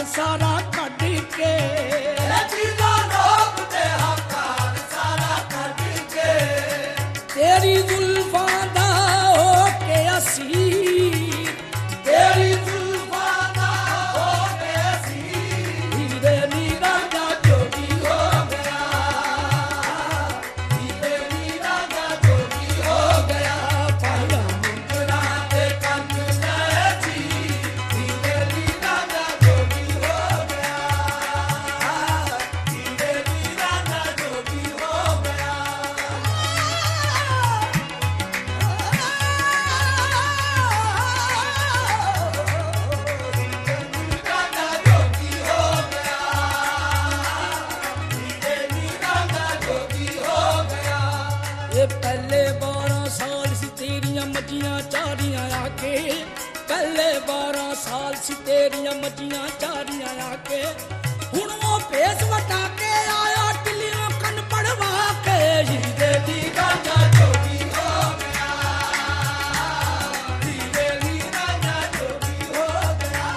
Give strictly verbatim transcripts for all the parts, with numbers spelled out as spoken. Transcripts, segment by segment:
सारा कट के तेरी जुल्फा दा हो के असीर तेरी जुल्फा दा हो के असीर हीरे नीरा दा जोगी हो गया हीरे नीरा दा जोगी हो गया पाया मुंदरा दे कंन जी हीरे नीरा दा जोगी हो गया हीरे नीरा दा जोगी हो गया पहले बारह साल सी तेरियां मजियां चारियां आके पहले बारह साल सी तेरियां मजियां चारियां आके हुण वो भेस वटा के आया टिलियों कन पड़वा के हीरे दी गांजा जोगी हो गया हीरे दी गांजा जोगी हो गया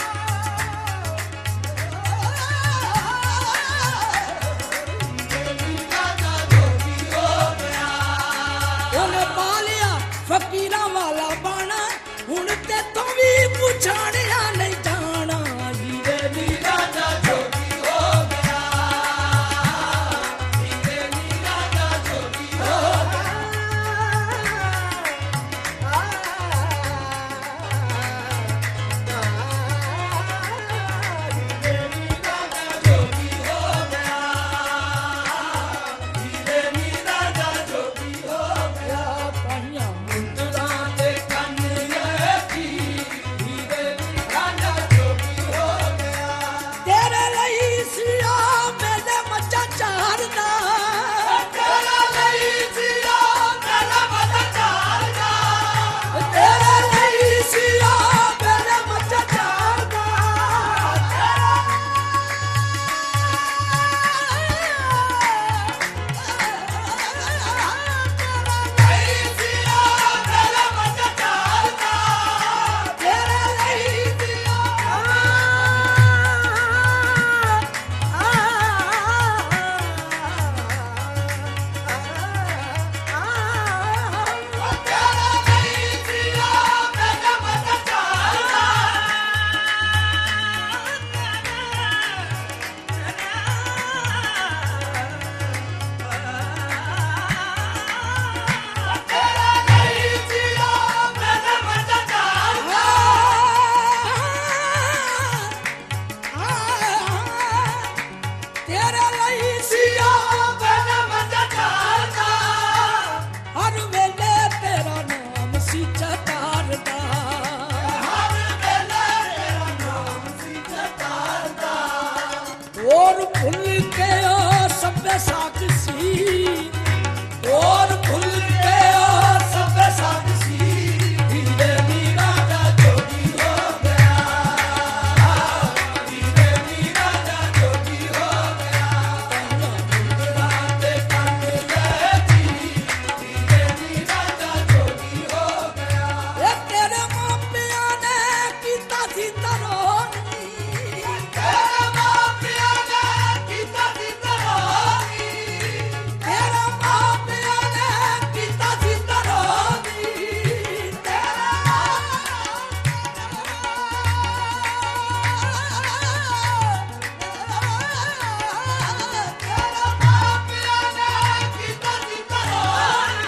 हीरे दी गांजा जोगी हो गया ਉਹਨੇ ਪਾ ਲਿਆ ਫਕੀਰਾਂ ਵਾਲਾ ਬਾਣਾ ਹੁਣ ਤੇ ਤੂੰ ਵੀ ਪੁੱਛਣਿਆ ਨਹੀਂ ਜਾਣਾ ਹੀਰੇ ਦੀ ਰਾਜਾ ਜੋਗੀ ਹੋ ਗਿਆ ਹੀਰੇ ਦੀ ਰਾਜਾ ਜੋਗੀ ਹੋ ਗਿਆ ਹੀਰੇ ਦੀ ਰਾਜਾ ਜੋਗੀ ਹੋ ਗਿਆ ਹੀਰੇ ਦੀ ਰਾਜਾ ਜੋਗੀ ਹੋ ਗਿਆ ਪਾਈਆਂ ਮੁੰਦਰਾਂ ਦੇ ਕੰਨ ਜੀ ਹੀਰੇ ਦੀ ਰਾਜਾ ਜੋਗੀ ਹੋ ਗਿਆ ਤੇਰੇ ਲਈ ਸਿਆ ਮੇਰੇ ਮੱਚਾ ਚਾਰਦਾ ਤੇਰੇ ਲਈ ਸਿਆ ਮੇਰੇ ਮੱਚਾ ਚਾਰਦਾ ਤੇਰੇ ਲਈ ਸਿਆ ਮੇਰੇ ਮੱਚਾ ਚਾਰਦਾ ਤੇਰੇ ਲਈ ਸਿਆ ਮੇਰੇ ਮੱਚਾ ਚਾਰਦਾ ਹਰ ਵੇਲੇ ਤੇਰਾ ਨਾਮ ਸੀ ਚਤਾਰਦਾ ਹਰ ਵੇਲੇ ਤੇਰਾ ਨਾਮ ਸੀ ਚਤਾਰਦਾ ਹੋਰ ਭੁੱਲ ਕੇ ਉਹ ਸਭੇ ਸਾਥ ਸੀ ਹੋਰ ਭੁੱਲ ਕੇ ਉਹ ਸਭੇ ਸਾਥ ਸੀ ਹੀਰੇ ਦੀ ਰਾਜਾ ਜੋਗੀ ਹੋ ਗਿਆ ਹੀਰੇ ਦੀ ਰਾਜਾ ਜੋਗੀ ਹੋ ਗਿਆ ਮੁੰਦਰਾਂ ਦੇ ਕੰਨ ਜੀ ਹੀਰੇ ਦੀ ਰਾਜਾ ਜੋਗੀ ਹੋ ਗਿਆ ਇਹ ਤੇਰੇ ਮਾਪਿਆਂ ਨੇ ਕੀਤਾ ਸੀ ਤਰੋਨੀ ਤੇਰੇ ਮਾਪਿਆਂ ਨੇ ਕੀਤਾ ਸੀ ਤਰੋਨੀ ਤੇਰੇ ਮਾਪਿਆਂ ਨੇ ਕੀਤਾ ਸੀ ਤਰੋਨੀ ਤੇਰੇ ਮਾਪਿਆਂ ਨੇ ਕੀਤਾ ਸੀ ਤਰੋਨੀ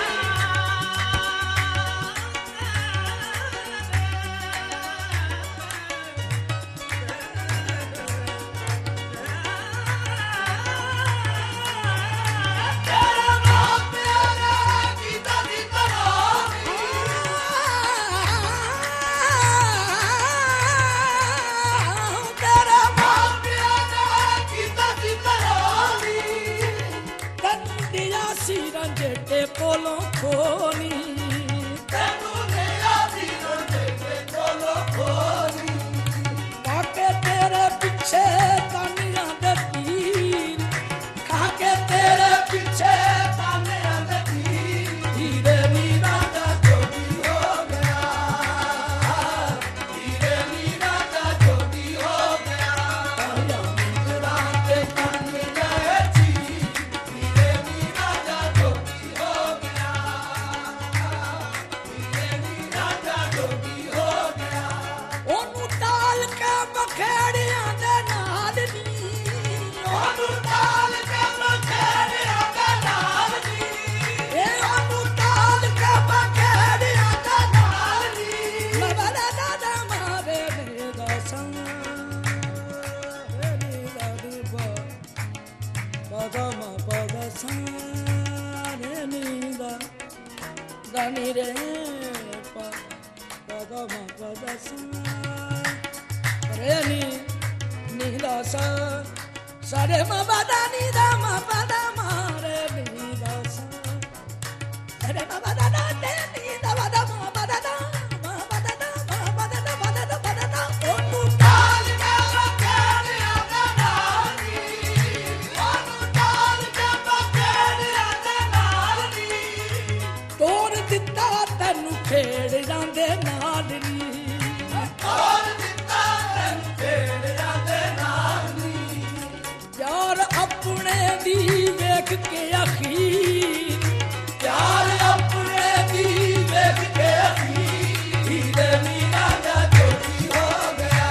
ਕੋਲੋਂ ਖੋਨੀ ਤੈਨੂੰ ਲਿਆ ਸੀ ਰੰਡੇ ਕੋਲੋਂ ਖੋਨੀ ਕਾਕੇ ਤੇਰੇ ਪਿੱਛੇ ਤਾਨੀਆਂ ਦੇ ਤੀਰ ਕਾਕੇ ਤੇਰੇ ਪਿੱਛੇ ਤਾਨੀਆਂ ਦੇ ਤੀਰ ਹੀਰੇ ਨੀ ਰਾਜਾ ਜੋਗੀ ਹੋ ਗਿਆ ਹੀਰੇ ਨੀ ਰਾਜਾ ਜੋਗੀ ਹੋ ਗਿਆ रे पा पदा मा पदा सा रे नी नी दा सा सा रे मा पदा नी दा मा पदा मा रे नी दा सा रे मा पदा दा नी दा पदा मा पदा दा मा पदा दा मा पदा दा पदा दा पदा दा ओ तू डाल के बकेड़िया दे नाल नी ओ तू डाल के बकेड़िया दे नाल नी ਤੋਰ ਦਿੱਤਾ ਤੈਨੂੰ ਖੇੜ ਜਾਂਦੇ ਨਾਲ ਨੀ ਤੋਰ ਦਿੱਤਾ ਤੈਨੂੰ ਖੇੜ ਜਾਂਦੇ ਨਾਲ ਨੀ ਯਾਰ ਆਪਣੇ ਦੀ ਵੇਖ ਕੇ ਅਖੀਰ ਯਾਰ ਆਪਣੇ ਦੀ ਵੇਖ ਕੇ ਅਖੀਰ ਹੀਰੇ ਮੀਨਾ ਦਾ ਜੋਗੀ ਹੋ ਗਿਆ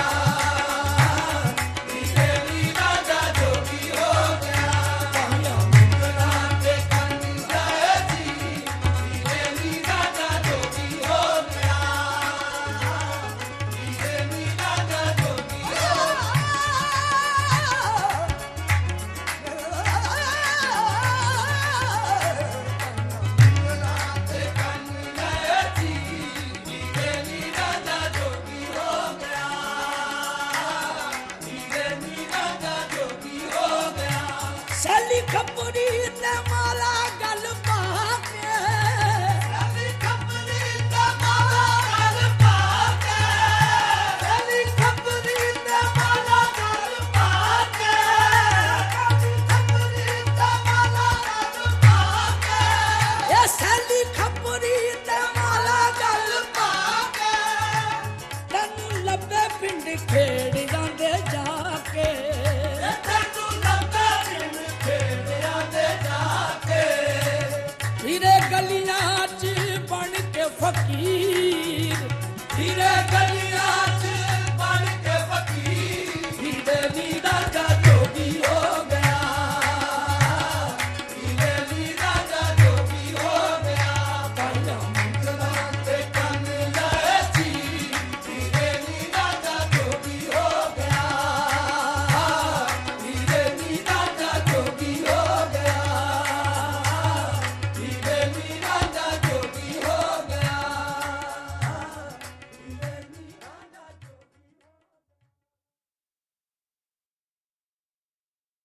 ਹੀਰੇ ਮੀਨਾ ਦਾ ਜੋਗੀ ਹੋ ਗਿਆ ਪਾਇਆ ਮੰਗਣਾ ਤੇ ਕੰਨ ਜਾਏ ਜੀ ਹੀਰੇ ਮੀਨਾ ਦਾ ਜੋਗੀ ਹੋ ਗਿਆ ਹੀਰੇ ਮੀਨਾ ਦਾ ਜੋਗੀ ਹੋ ਸੈਲੀ ਖੱਪਰੀ ਤੇ ਮਾਲਾ ਗੱਲ ਪਾ ਕੇ ਸੈਲੀ ਖੱਪਰੀ ਤੇ ਮਾਲਾ ਗੱਲ ਪਾ ਕੇ ਸੈਲੀ ਖੱਪਰੀ ਤੇ ਮਾਲਾ ਗੱਲ ਪਾ ਕੇ ਸੈਲੀ ਖੱਪਰੀ ਤੇ ਮਾਲਾ ਗੱਲ ਪਾ ਕੇ ਇਹ ਸੈਲੀ ਖੱਪਰੀ ਤੇ ਮਾਲਾ ਗੱਲ ਪਾ ਕੇ ਤੈਨੂੰ ਲੱਭੇ ਪਿੰਡ ਖੇੜ ਜਾਂਦੇ ਜਾ ਕੇ ਤੈਨੂੰ ਲੱਭੇ ਪਿੰਡ ਖੇੜ ਜਾਂਦੇ ਜਾ ਕੇ ਹੀਰੇ ਗਲੀਆਂ 'ਚ ਬਣ ਕੇ ਫਕੀਰ